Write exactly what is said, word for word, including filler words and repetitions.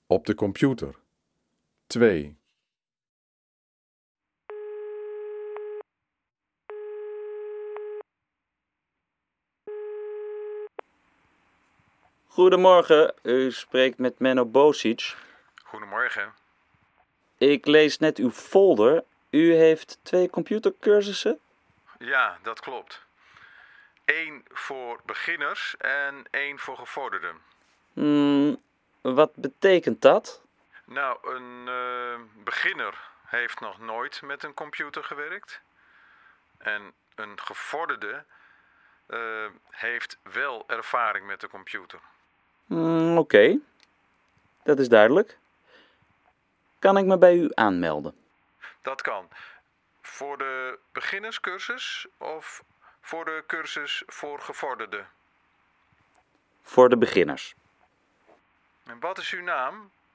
Op de computer. twee. Goedemorgen, u spreekt met Menno Bosic. Goedemorgen. Ik lees net uw folder. U heeft twee computercursussen? Ja, dat klopt. Eén voor beginners en één voor gevorderden. Hmm, wat betekent dat? Nou, een uh, beginner heeft nog nooit met een computer gewerkt. En een gevorderde uh, heeft wel ervaring met de computer. Hmm, Oké, okay. Dat is duidelijk. Kan ik me bij u aanmelden? Dat kan. Voor de beginnerscursus of voor de cursus voor gevorderden? Voor de beginners. En wat is uw naam?